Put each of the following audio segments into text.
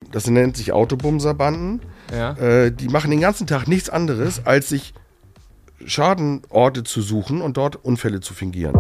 das nennt sich Autobumserbanden. Ja. Die machen den ganzen Tag nichts anderes, als sich Schadenorte zu suchen und dort Unfälle zu fingieren.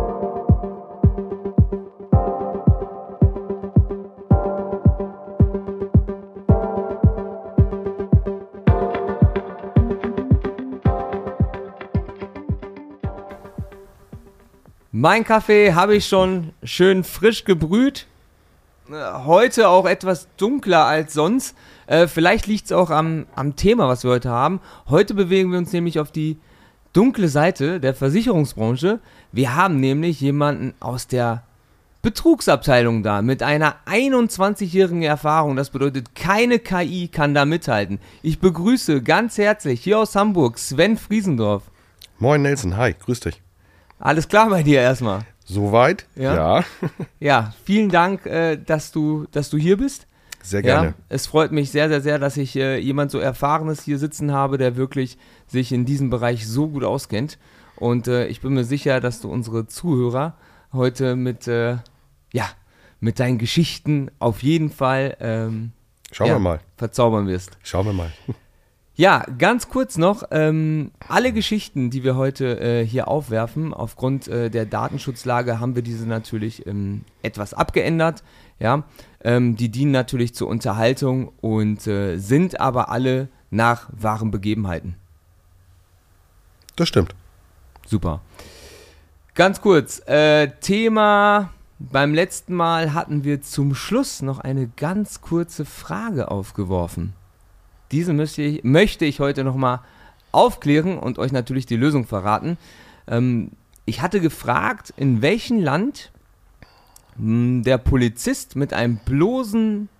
Mein Kaffee habe ich schon schön frisch gebrüht. Heute auch etwas dunkler als sonst. Vielleicht liegt es auch am Thema, was wir heute haben. Heute bewegen wir uns nämlich auf die dunkle Seite der Versicherungsbranche. Wir haben nämlich jemanden aus der Betrugsabteilung da mit einer 21-jährigen Erfahrung. Das bedeutet, keine KI kann da mithalten. Ich begrüße ganz herzlich hier aus Hamburg Sven Friesendorf. Moin Nelson, hi, grüß dich. Alles klar bei dir erstmal? Soweit? Ja. Ja, vielen Dank, dass du hier bist. Sehr gerne. Ja, es freut mich sehr, sehr, sehr, dass ich jemand so Erfahrenes hier sitzen habe, der wirklich sich in diesem Bereich so gut auskennt. Und ich bin mir sicher, dass du unsere Zuhörer heute mit deinen Geschichten auf jeden Fall Schauen wir mal. verzaubern wirst. Schauen wir mal. Ja, ganz kurz noch, alle Geschichten, die wir heute hier aufwerfen, aufgrund der Datenschutzlage haben wir diese natürlich etwas abgeändert, ja, die dienen natürlich zur Unterhaltung und sind aber alle nach wahren Begebenheiten. Das stimmt. Super. Ganz kurz, Thema, beim letzten Mal hatten wir zum Schluss noch eine ganz kurze Frage aufgeworfen. Diese möchte ich heute nochmal aufklären und euch natürlich die Lösung verraten. Ich hatte gefragt, in welchem Land der Polizist mit seinem bloßen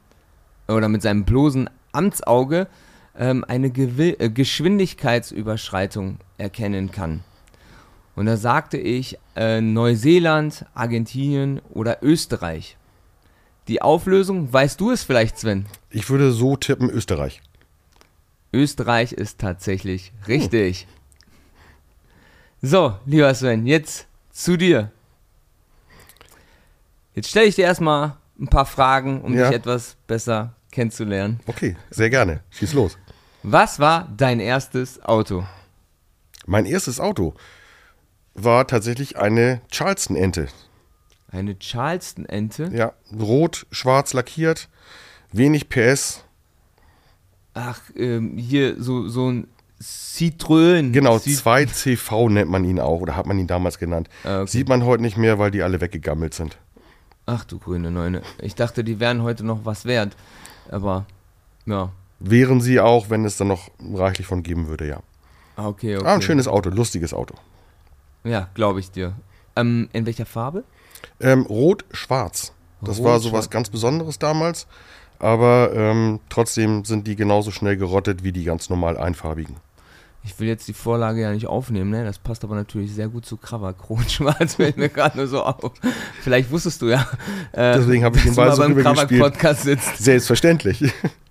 Amtsauge eine Geschwindigkeitsüberschreitung erkennen kann. Und da sagte ich Neuseeland, Argentinien oder Österreich. Die Auflösung, weißt du es vielleicht, Sven? Ich würde so tippen, Österreich. Österreich ist tatsächlich richtig. So, lieber Sven, jetzt zu dir. Jetzt stelle ich dir erstmal ein paar Fragen, um dich etwas besser kennenzulernen. Okay, sehr gerne. Schieß los. Was war dein erstes Auto? Mein erstes Auto war tatsächlich eine Charleston-Ente. Eine Charleston-Ente? Ja, rot, schwarz lackiert, wenig PS. Ach, hier so ein Citroën. Genau, 2CV nennt man ihn auch, oder hat man ihn damals genannt. Okay. Sieht man heute nicht mehr, weil die alle weggegammelt sind. Ach du grüne Neune. Ich dachte, die wären heute noch was wert. Aber, ja. Wären sie auch, wenn es dann noch reichlich von geben würde, ja. Okay. Ein schönes Auto, lustiges Auto. Ja, glaube ich dir. In welcher Farbe? Rot-schwarz. Das war sowas ganz Besonderes damals. Aber trotzdem sind die genauso schnell gerottet wie die ganz normal einfarbigen. Ich will jetzt die Vorlage ja nicht aufnehmen, ne? Das passt aber natürlich sehr gut zu Krawak. Rot-schwarz fällt mir gerade nur so auf. Vielleicht wusstest du ja, deswegen habe ich den Ball so beim gespielt. Krawak-Podcast sitzt. Selbstverständlich.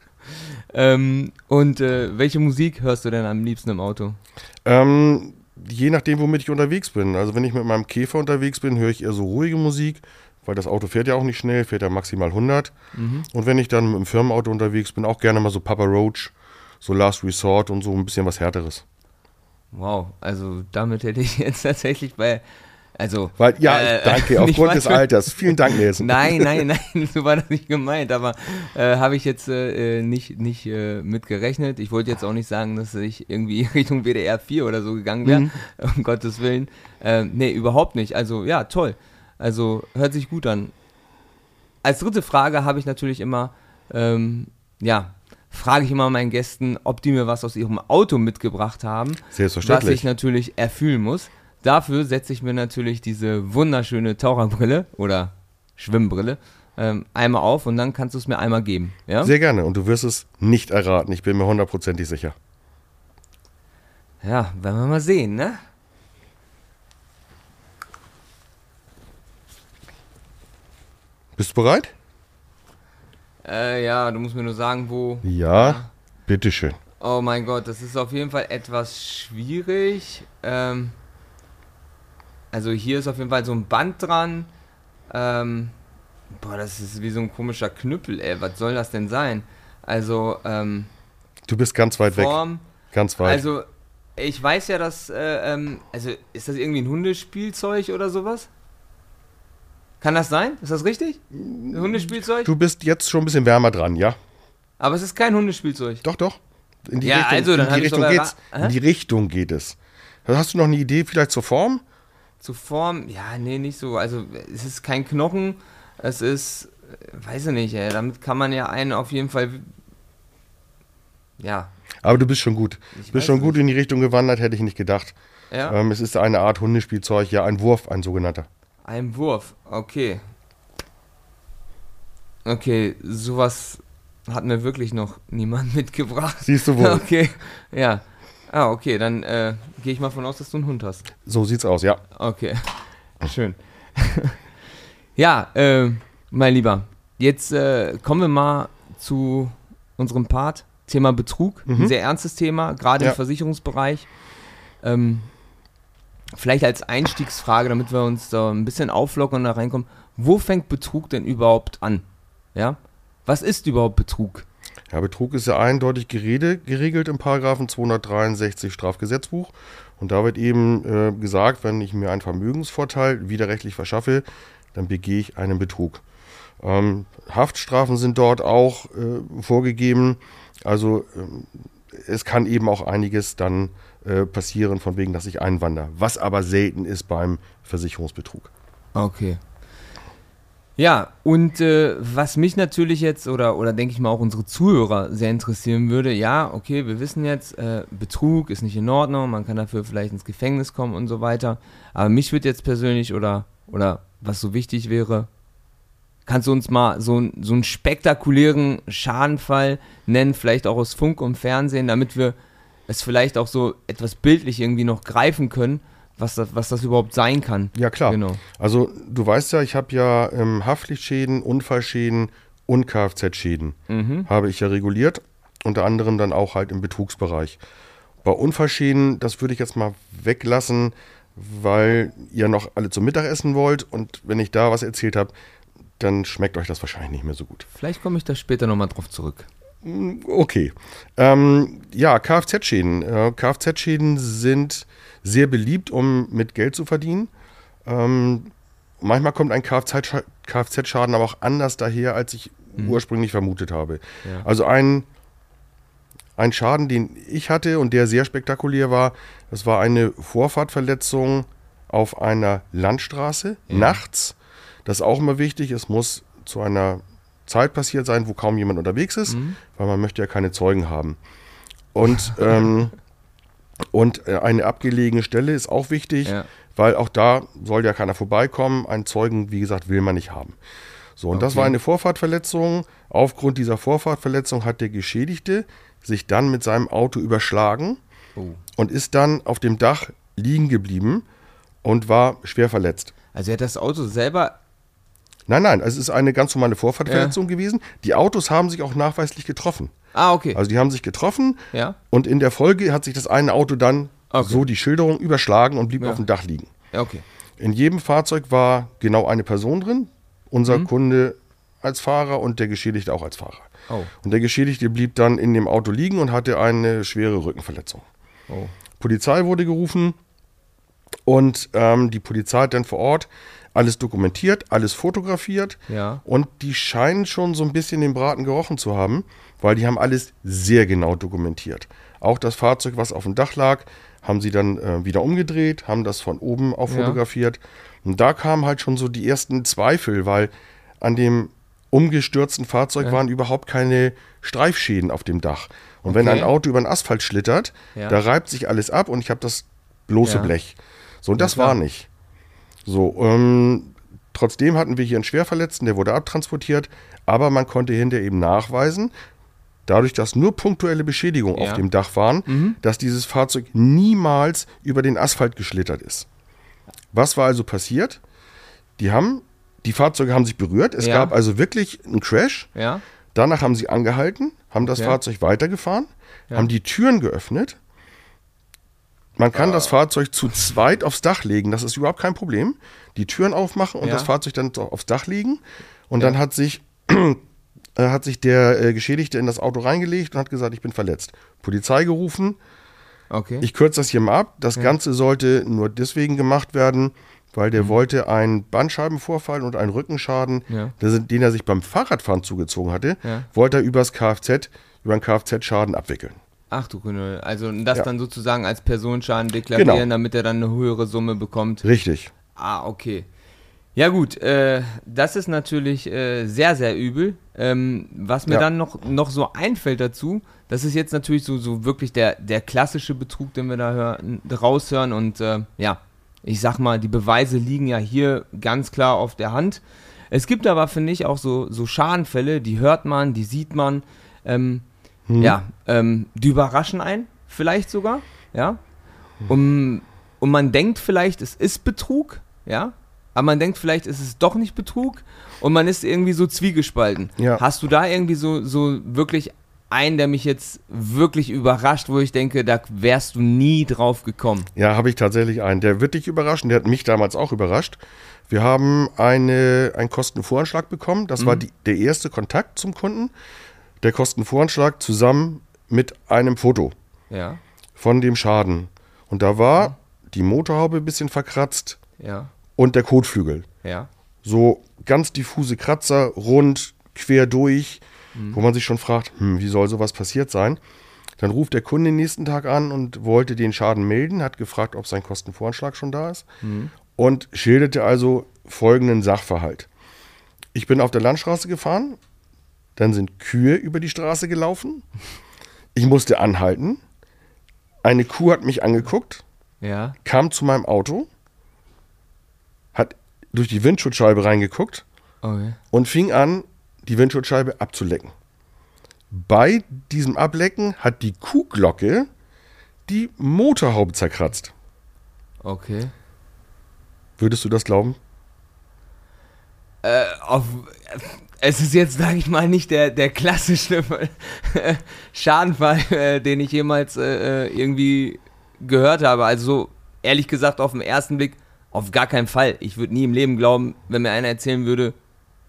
Welche Musik hörst du denn am liebsten im Auto? Je nachdem, womit ich unterwegs bin. Also wenn ich mit meinem Käfer unterwegs bin, höre ich eher so ruhige Musik. Weil das Auto fährt ja auch nicht schnell, fährt ja maximal 100. Und wenn ich dann mit dem Firmenauto unterwegs bin, auch gerne mal so Papa Roach, so Last Resort und so ein bisschen was Härteres. Wow, also damit hätte ich jetzt tatsächlich danke, aufgrund des Alters. Vielen Dank, Nelson. Nein, so war das nicht gemeint, aber habe ich jetzt nicht mit gerechnet. Ich wollte jetzt auch nicht sagen, dass ich irgendwie Richtung WDR 4 oder so gegangen wäre, um Gottes Willen. Nee, überhaupt nicht. Also, ja, toll. Also hört sich gut an. Als dritte Frage habe ich natürlich immer, frage ich immer meinen Gästen, ob die mir was aus ihrem Auto mitgebracht haben. Selbstverständlich. Was ich natürlich erfüllen muss. Dafür setze ich mir natürlich diese wunderschöne Taucherbrille oder Schwimmbrille einmal auf und dann kannst du es mir einmal geben. Ja? Sehr gerne und du wirst es nicht erraten. Ich bin mir 100% sicher. Ja, werden wir mal sehen, ne? Bist du bereit? Ja, du musst mir nur sagen, wo. Ja, bitteschön. Oh mein Gott, das ist auf jeden Fall etwas schwierig. Also hier ist auf jeden Fall so ein Band dran. Das ist wie so ein komischer Knüppel, ey. Was soll das denn sein? Also, Du bist ganz weit Form, weg. Ganz weit. also, ich weiß ja, dass, also, ist das irgendwie ein Hundespielzeug oder sowas? Kann das sein? Ist das richtig? Ein Hundespielzeug? Du bist jetzt schon ein bisschen wärmer dran, ja? Aber es ist kein Hundespielzeug. Doch, doch. In die Ja, Richtung, also, dann in hab die ich's Richtung aber geht's. In die Richtung geht es. Hast du noch eine Idee vielleicht zur Form? Zur Form, ja, nee, nicht so. Also, es ist kein Knochen, es ist, weiß ich nicht, ey, damit kann man ja einen auf jeden Fall, ja. Aber du bist schon gut. Ich Du bist weiß schon gut nicht. in die Richtung gewandert, hätte ich nicht gedacht. Ja, Es ist eine Art Hundespielzeug, ja, ein Wurf, ein sogenannter. ein Wurf, okay. Okay, sowas hat mir wirklich noch niemand mitgebracht. Siehst du wohl. Okay, ja. Ah, okay, dann gehe ich mal von aus, dass du einen Hund hast. So sieht's aus, ja. Okay, schön. Ja, mein Lieber, jetzt kommen wir mal zu unserem Part, Thema Betrug. Ein sehr ernstes Thema, gerade Ja. im Versicherungsbereich. Vielleicht als Einstiegsfrage, damit wir uns da ein bisschen auflockern und da reinkommen. Wo fängt Betrug denn überhaupt an? Ja? Was ist überhaupt Betrug? Ja, Betrug ist ja eindeutig geregelt im Paragraphen 263 Strafgesetzbuch. Und da wird eben gesagt, wenn ich mir einen Vermögensvorteil widerrechtlich verschaffe, dann begehe ich einen Betrug. Haftstrafen sind dort auch vorgegeben. Also es kann eben auch einiges dann passieren, von wegen, dass ich einwandere. Was aber selten ist beim Versicherungsbetrug. Okay. Ja, und was mich natürlich jetzt oder denke ich mal auch unsere Zuhörer sehr interessieren würde, ja, okay, wir wissen jetzt, Betrug ist nicht in Ordnung, man kann dafür vielleicht ins Gefängnis kommen und so weiter, aber mich würde jetzt persönlich oder was so wichtig wäre, kannst du uns mal so einen spektakulären Schadenfall nennen, vielleicht auch aus Funk und Fernsehen, damit wir es vielleicht auch so etwas bildlich irgendwie noch greifen können, was das überhaupt sein kann. Ja, klar. Genau. Also du weißt ja, ich habe ja Haftpflichtschäden, Unfallschäden und Kfz-Schäden habe ich ja reguliert, unter anderem dann auch halt im Betrugsbereich. Bei Unfallschäden, das würde ich jetzt mal weglassen, weil ihr noch alle zum Mittagessen wollt und wenn ich da was erzählt habe, dann schmeckt euch das wahrscheinlich nicht mehr so gut. Vielleicht komme ich da später nochmal drauf zurück. Okay. Ja, Kfz-Schäden. Kfz-Schäden sind sehr beliebt, um mit Geld zu verdienen. Manchmal kommt ein Kfz-Schaden aber auch anders daher, als ich ursprünglich vermutet habe. Ja. Also ein Schaden, den ich hatte und der sehr spektakulär war, das war eine Vorfahrtverletzung auf einer Landstraße, nachts. Das ist auch immer wichtig, es muss zu einer Zeit passiert sein, wo kaum jemand unterwegs ist, weil man möchte ja keine Zeugen haben. Und eine abgelegene Stelle ist auch wichtig, weil auch da soll ja keiner vorbeikommen. Einen Zeugen, wie gesagt, will man nicht haben. So, und das war eine Vorfahrtverletzung. Aufgrund dieser Vorfahrtverletzung hat der Geschädigte sich dann mit seinem Auto überschlagen und ist dann auf dem Dach liegen geblieben und war schwer verletzt. Also er hat das Auto selber... Nein, es ist eine ganz normale Vorfahrtverletzung gewesen. Die Autos haben sich auch nachweislich getroffen. Ah, okay. Also die haben sich getroffen Ja. und in der Folge hat sich das eine Auto dann, so die Schilderung, überschlagen und blieb auf dem Dach liegen. Ja, okay. In jedem Fahrzeug war genau eine Person drin, unser Kunde als Fahrer und der Geschädigte auch als Fahrer. Oh. Und der Geschädigte blieb dann in dem Auto liegen und hatte eine schwere Rückenverletzung. Oh. Polizei wurde gerufen und die Polizei hat dann vor Ort alles dokumentiert, alles fotografiert Ja. und die scheinen schon so ein bisschen den Braten gerochen zu haben, weil die haben alles sehr genau dokumentiert. Auch das Fahrzeug, was auf dem Dach lag, haben sie dann wieder umgedreht, haben das von oben auch fotografiert. Und da kamen halt schon so die ersten Zweifel, weil an dem umgestürzten Fahrzeug waren überhaupt keine Streifschäden auf dem Dach. Und wenn ein Auto über den Asphalt schlittert, da reibt sich alles ab und ich habe das bloße Blech. So, und das war nicht. So, trotzdem hatten wir hier einen Schwerverletzten, der wurde abtransportiert, aber man konnte hinterher eben nachweisen, dadurch, dass nur punktuelle Beschädigungen auf dem Dach waren, dass dieses Fahrzeug niemals über den Asphalt geschlittert ist. Was war also passiert? Die Fahrzeuge haben sich berührt, es gab also wirklich einen Crash, Ja. danach haben sie angehalten, haben das Fahrzeug weitergefahren, haben die Türen geöffnet. Man kann das Fahrzeug zu zweit aufs Dach legen, das ist überhaupt kein Problem. Die Türen aufmachen und das Fahrzeug dann aufs Dach legen. Und dann hat sich hat sich der Geschädigte in das Auto reingelegt und hat gesagt, ich bin verletzt. Polizei gerufen. Okay. Ich kürze das hier mal ab. Das Ganze sollte nur deswegen gemacht werden, weil der wollte einen Bandscheibenvorfall und einen Rückenschaden, den er sich beim Fahrradfahren zugezogen hatte, wollte er über einen Kfz-Schaden abwickeln. Ach du Grüne, also das dann sozusagen als Personenschaden deklarieren, damit er dann eine höhere Summe bekommt. Richtig. Ah, okay. Ja gut, das ist natürlich sehr, sehr übel. Was mir dann noch so einfällt dazu, das ist jetzt natürlich so wirklich der klassische Betrug, den wir da raushören. Und ich sag mal, die Beweise liegen ja hier ganz klar auf der Hand. Es gibt aber, finde ich, auch so Schadenfälle, die hört man, die sieht man, die überraschen einen vielleicht sogar, ja. Und man denkt vielleicht, es ist Betrug, ja. Aber man denkt vielleicht, ist es doch nicht Betrug und man ist irgendwie so zwiegespalten. Ja. Hast du da irgendwie so wirklich einen, der mich jetzt wirklich überrascht, wo ich denke, da wärst du nie drauf gekommen? Ja, habe ich tatsächlich einen. Der wird dich überraschen, der hat mich damals auch überrascht. Wir haben einen Kostenvoranschlag bekommen. Das war der erste Kontakt zum Kunden. Der Kostenvoranschlag zusammen mit einem Foto von dem Schaden. Und da war die Motorhaube ein bisschen verkratzt. Ja. Und der Kotflügel. Ja. So ganz diffuse Kratzer, rund, quer durch, wo man sich schon fragt, wie soll sowas passiert sein? Dann ruft der Kunde den nächsten Tag an und wollte den Schaden melden, hat gefragt, ob sein Kostenvoranschlag schon da ist und schilderte also folgenden Sachverhalt. Ich bin auf der Landstraße gefahren, dann sind Kühe über die Straße gelaufen, ich musste anhalten, eine Kuh hat mich angeguckt, kam zu meinem Auto, hat durch die Windschutzscheibe reingeguckt und fing an, die Windschutzscheibe abzulecken. Bei diesem Ablecken hat die Kuhglocke die Motorhaube zerkratzt. Okay. Würdest du das glauben? Es ist jetzt, sage ich mal, nicht der klassische Schadenfall, den ich jemals irgendwie gehört habe. Also ehrlich gesagt, auf den ersten Blick auf gar keinen Fall. Ich würde nie im Leben glauben, wenn mir einer erzählen würde,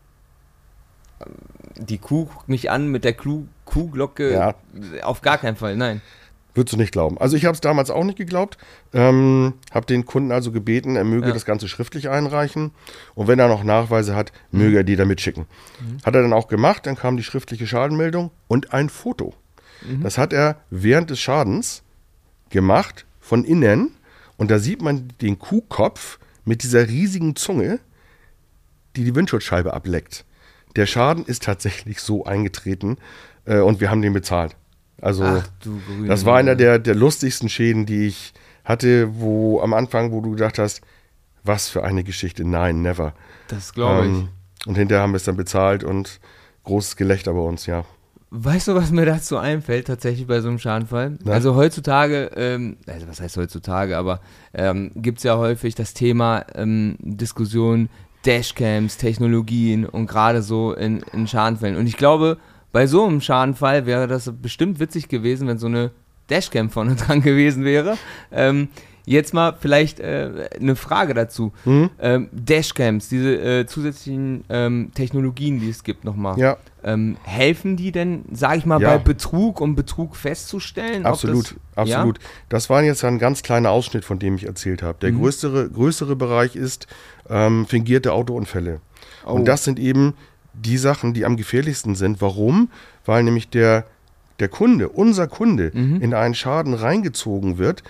die Kuh guckt mich an mit der Kuhglocke. Ja. Auf gar keinen Fall, nein. Würdest du nicht glauben. Also ich habe es damals auch nicht geglaubt. Habe den Kunden also gebeten, er möge das Ganze schriftlich einreichen. Und wenn er noch Nachweise hat, möge er die da mitschicken. Hat er dann auch gemacht. Dann kam die schriftliche Schadenmeldung und ein Foto. Das hat er während des Schadens gemacht, von innen. Und da sieht man den Kuhkopf mit dieser riesigen Zunge, die Windschutzscheibe ableckt. Der Schaden ist tatsächlich so eingetreten und wir haben den bezahlt. Also das war einer der lustigsten Schäden, die ich hatte, wo am Anfang, wo du gedacht hast, was für eine Geschichte, nein, never. Das glaube ich. Und hinterher haben wir es dann bezahlt und großes Gelächter bei uns, ja. Weißt du, was mir dazu einfällt, tatsächlich bei so einem Schadenfall? Na? Also heutzutage, also was heißt heutzutage, aber gibt es ja häufig das Thema Diskussion, Dashcams, Technologien und gerade so in Schadenfällen. Und ich glaube, bei so einem Schadenfall wäre das bestimmt witzig gewesen, wenn so eine Dashcam vorne dran gewesen wäre. Jetzt mal vielleicht eine Frage dazu. Dashcams, diese zusätzlichen Technologien, die es gibt nochmal. Ja. Helfen die denn, sage ich mal, bei Betrug, um Betrug festzustellen? Absolut, absolut. Ja? Das war jetzt ein ganz kleiner Ausschnitt, von dem ich erzählt habe. Der größere Bereich ist fingierte Autounfälle. Oh. Und das sind eben die Sachen, die am gefährlichsten sind. Warum? Weil nämlich der Kunde, unser Kunde, in einen Schaden reingezogen wird,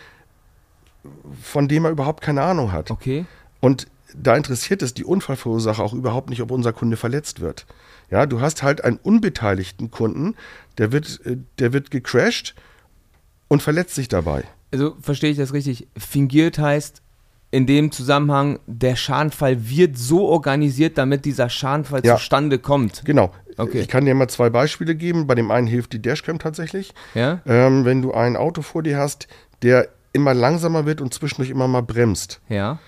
von dem er überhaupt keine Ahnung hat. Okay. Und da interessiert es die Unfallverursacher auch überhaupt nicht, ob unser Kunde verletzt wird. Ja, du hast halt einen unbeteiligten Kunden, der wird gecrashed und verletzt sich dabei. Also verstehe ich das richtig? Fingiert heißt in dem Zusammenhang, der Schadenfall wird so organisiert, damit dieser Schadenfall zustande kommt. Genau. Okay. Ich kann dir mal 2 Beispiele geben. Bei dem einen hilft die Dashcam tatsächlich. Ja? Wenn du ein Auto vor dir hast, der immer langsamer wird und zwischendurch immer mal bremst. Ja.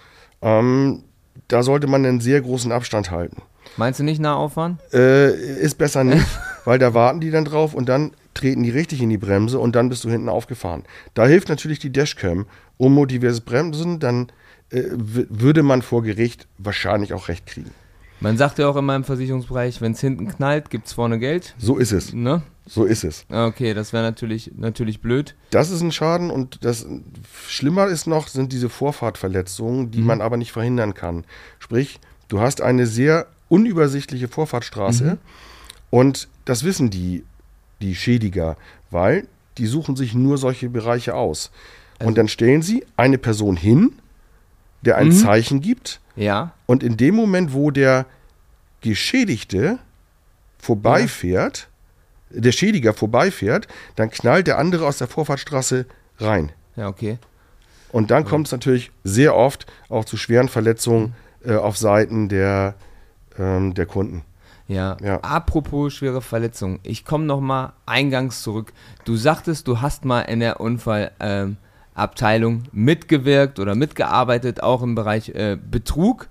Da sollte man einen sehr großen Abstand halten. Meinst du nicht Nahauffahren? Ist besser nicht, weil da warten die dann drauf und dann treten die richtig in die Bremse und dann bist du hinten aufgefahren. Da hilft natürlich die Dashcam. Unmotiviertes Bremsen, dann würde man vor Gericht wahrscheinlich auch recht kriegen. Man sagt ja auch immer im Versicherungsbereich, wenn es hinten knallt, gibt es vorne Geld. So ist es. Ne? So ist es. Okay, das wäre natürlich blöd. Das ist ein Schaden und das schlimmer ist noch, sind diese Vorfahrtverletzungen, die man aber nicht verhindern kann. Sprich, du hast eine sehr unübersichtliche Vorfahrtsstraße und das wissen die Schädiger, weil die suchen sich nur solche Bereiche aus. Und dann stellen sie eine Person hin, der ein Zeichen gibt. Ja. Und in dem Moment, wo der Geschädigte vorbeifährt, der Schädiger vorbeifährt, dann knallt der andere aus der Vorfahrtsstraße rein. Ja, okay. Und dann kommt es natürlich sehr oft auch zu schweren Verletzungen auf Seiten der Kunden. Ja. Ja. Apropos schwere Verletzungen. Ich komme nochmal eingangs zurück. Du sagtest, du hast mal in der Unfallabteilung mitgewirkt oder mitgearbeitet, auch im Bereich Betrug.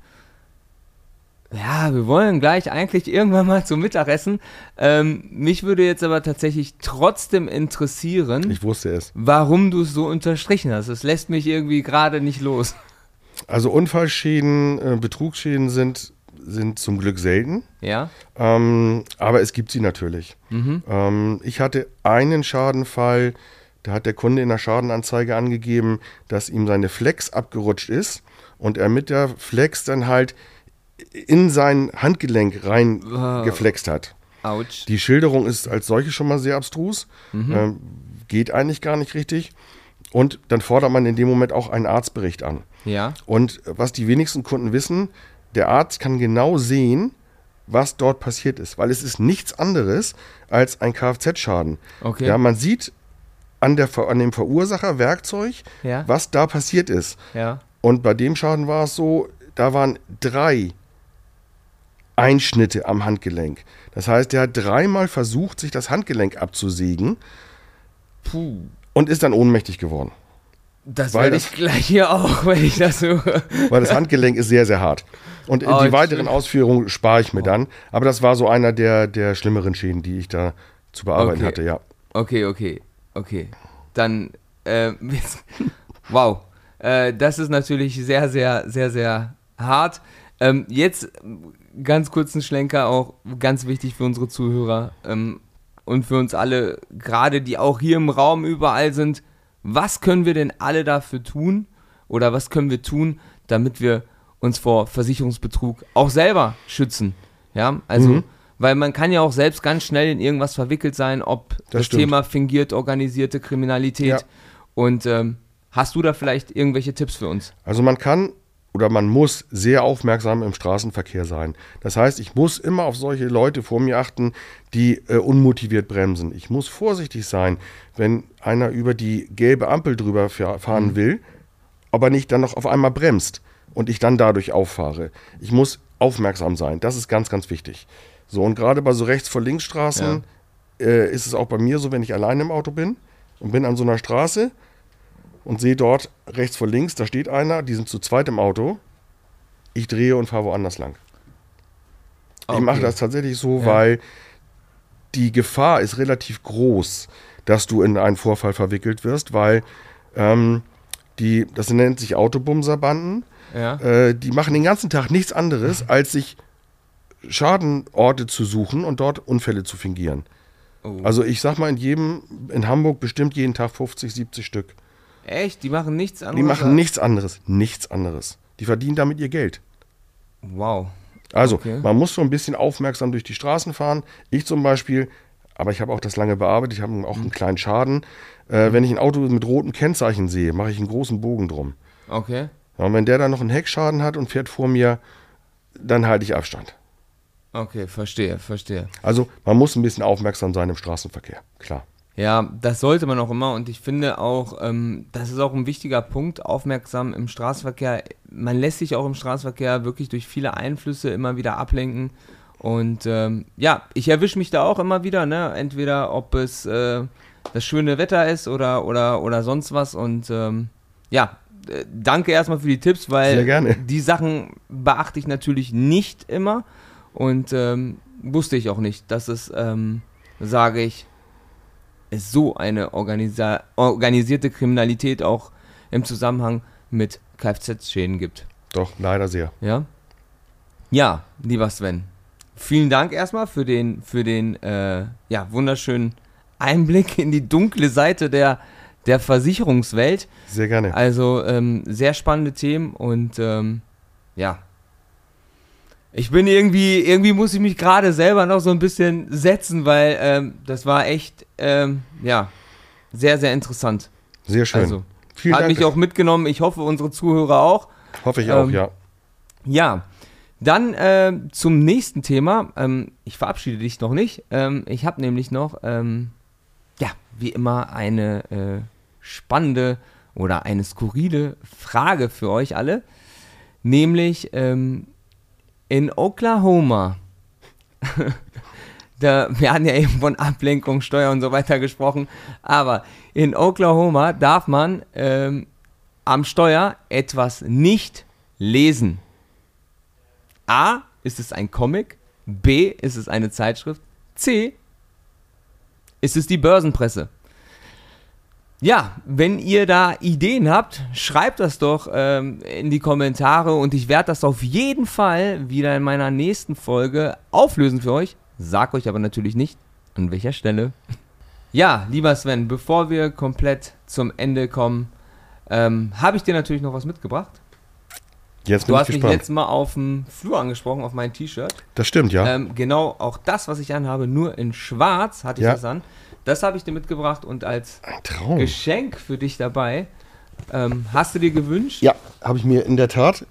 Ja, wir wollen gleich eigentlich irgendwann mal zum Mittagessen. Mich würde jetzt aber tatsächlich trotzdem interessieren, Ich wusste es. warum du es so unterstrichen hast. Es lässt mich irgendwie gerade nicht los. Also Unfallschäden, Betrugsschäden sind zum Glück selten. Ja? Aber es gibt sie natürlich. Ich hatte einen Schadenfall, da hat der Kunde in der Schadenanzeige angegeben, dass ihm seine Flex abgerutscht ist und er mit der Flex dann halt in sein Handgelenk rein geflext hat. Autsch. Die Schilderung ist als solche schon mal sehr abstrus, geht eigentlich gar nicht richtig. Und dann fordert man in dem Moment auch einen Arztbericht an. Ja? Und was die wenigsten Kunden wissen, der Arzt kann genau sehen, was dort passiert ist, weil es ist nichts anderes als ein Kfz-Schaden. Okay. Ja, man sieht an dem Verursacher Werkzeug, Ja? was da passiert ist. Ja? Und bei dem Schaden war es so, da waren 3 Einschnitte am Handgelenk. Das heißt, der hat 3-mal versucht, sich das Handgelenk abzusägen Puh. und ist dann ohnmächtig geworden. Das Weil werde ich gleich hier auch, wenn ich das höre. Weil das Handgelenk ist sehr, sehr hart. Und Oh, die weiteren Ausführungen spare ich mir dann. Aber das war so einer der schlimmeren Schäden, die ich da zu bearbeiten Okay. hatte, ja. Okay. Dann, wow. Das ist natürlich sehr, sehr, sehr, sehr hart. Jetzt ganz kurzen Schlenker, auch ganz wichtig für unsere Zuhörer und für uns alle, gerade die auch hier im Raum überall sind. Was können wir denn alle dafür tun oder was können wir tun, damit wir uns vor Versicherungsbetrug auch selber schützen? Ja, also, weil man kann ja auch selbst ganz schnell in irgendwas verwickelt sein, ob das stimmt. Thema fingiert organisierte Kriminalität. Ja. Und hast du da vielleicht irgendwelche Tipps für uns? Also man kann oder man muss sehr aufmerksam im Straßenverkehr sein. Das heißt, ich muss immer auf solche Leute vor mir achten, die unmotiviert bremsen. Ich muss vorsichtig sein, wenn einer über die gelbe Ampel drüber fahren will, aber nicht dann noch auf einmal bremst und ich dann dadurch auffahre. Ich muss aufmerksam sein. Das ist ganz, ganz wichtig. So, und gerade bei so Rechts-vor-Links-Straßen ist es auch bei mir so, wenn ich allein im Auto bin und bin an so einer Straße und sehe dort rechts vor links, da steht einer, die sind zu zweit im Auto. Ich drehe und fahre woanders lang. Okay. Ich mache das tatsächlich so, weil die Gefahr ist relativ groß, dass du in einen Vorfall verwickelt wirst, weil das nennt sich Autobumserbanden. Ja. Die machen den ganzen Tag nichts anderes, als sich Schadenorte zu suchen und dort Unfälle zu fingieren. Oh. Also ich sag mal, in Hamburg bestimmt jeden Tag 50, 70 Stück. Echt? Die machen nichts anderes? Die machen nichts anderes. Die verdienen damit ihr Geld. Wow. Also, Okay. man muss so ein bisschen aufmerksam durch die Straßen fahren. Ich zum Beispiel, aber ich habe auch das lange bearbeitet, ich habe auch einen kleinen Schaden. Wenn ich ein Auto mit rotem Kennzeichen sehe, mache ich einen großen Bogen drum. Okay. Ja, und wenn der dann noch einen Heckschaden hat und fährt vor mir, dann halte ich Abstand. Okay, verstehe. Also, man muss ein bisschen aufmerksam sein im Straßenverkehr, klar. Ja, das sollte man auch immer und ich finde auch, das ist auch ein wichtiger Punkt, aufmerksam im Straßenverkehr. Man lässt sich auch im Straßenverkehr wirklich durch viele Einflüsse immer wieder ablenken und ich erwische mich da auch immer wieder, ne? Entweder ob es das schöne Wetter ist oder sonst was und danke erstmal für die Tipps, Sehr weil gerne. die Sachen beachte ich natürlich nicht immer und wusste ich auch nicht, dass es, sage ich, es so eine organisierte Kriminalität auch im Zusammenhang mit Kfz-Schäden gibt. Doch, leider sehr. Ja? Ja, lieber Sven, vielen Dank erstmal für den wunderschönen Einblick in die dunkle Seite der Versicherungswelt. Sehr gerne. Also sehr spannende Themen und ich bin irgendwie muss ich mich gerade selber noch so ein bisschen setzen, weil das war echt, sehr, sehr interessant. Sehr schön. Also, vielen hat Dank. mich auch mitgenommen. Ich hoffe, unsere Zuhörer auch. Hoffe ich auch, ja. Ja, dann zum nächsten Thema. Ich verabschiede dich noch nicht. Ich habe nämlich noch, wie immer, eine spannende oder eine skurrile Frage für euch alle. Nämlich in Oklahoma, wir hatten ja eben von Ablenkung, Steuer und so weiter gesprochen, aber in Oklahoma darf man am Steuer etwas nicht lesen. A, ist es ein Comic, B, ist es eine Zeitschrift, C, ist es die Börsenpresse. Ja, wenn ihr da Ideen habt, schreibt das doch in die Kommentare und ich werde das auf jeden Fall wieder in meiner nächsten Folge auflösen für euch. Sag euch aber natürlich nicht, an welcher Stelle. Ja, lieber Sven, bevor wir komplett zum Ende kommen, habe ich dir natürlich noch was mitgebracht. Jetzt bin Du ich hast mich gespannt. letztes Mal auf dem Flur angesprochen, auf mein T-Shirt. Das stimmt, ja. Genau, auch das, was ich anhabe, nur in schwarz hatte ich Ja. das an. Das habe ich dir mitgebracht und als Ein Traum. Geschenk für dich dabei. Hast du dir gewünscht? Ja, habe ich mir in der Tat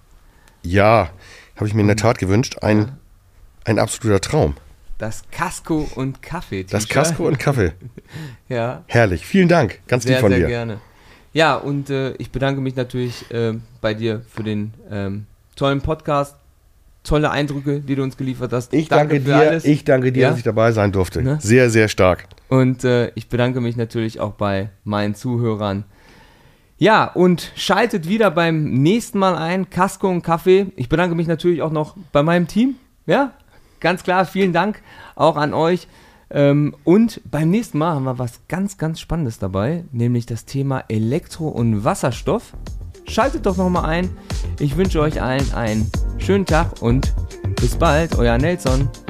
gewünscht. Ein absoluter Traum. Das Casco und Kaffee T-Shirt. Das Casco und Kaffee. Ja, Herrlich. Vielen Dank. Ganz lieb sehr, von sehr dir. gerne. Ja, und ich bedanke mich natürlich bei dir für den tollen Podcast. Tolle Eindrücke, die du uns geliefert hast. Ich danke dir, alles. dass ich dabei sein durfte. Ne? Sehr, sehr stark. Und ich bedanke mich natürlich auch bei meinen Zuhörern. Ja, und schaltet wieder beim nächsten Mal ein, Casco und Kaffee. Ich bedanke mich natürlich auch noch bei meinem Team. Ja, ganz klar, vielen Dank auch an euch. Und beim nächsten Mal haben wir was ganz, ganz Spannendes dabei, nämlich das Thema Elektro- und Wasserstoff. Schaltet doch nochmal ein. Ich wünsche euch allen einen schönen Tag und bis bald, euer Nelson.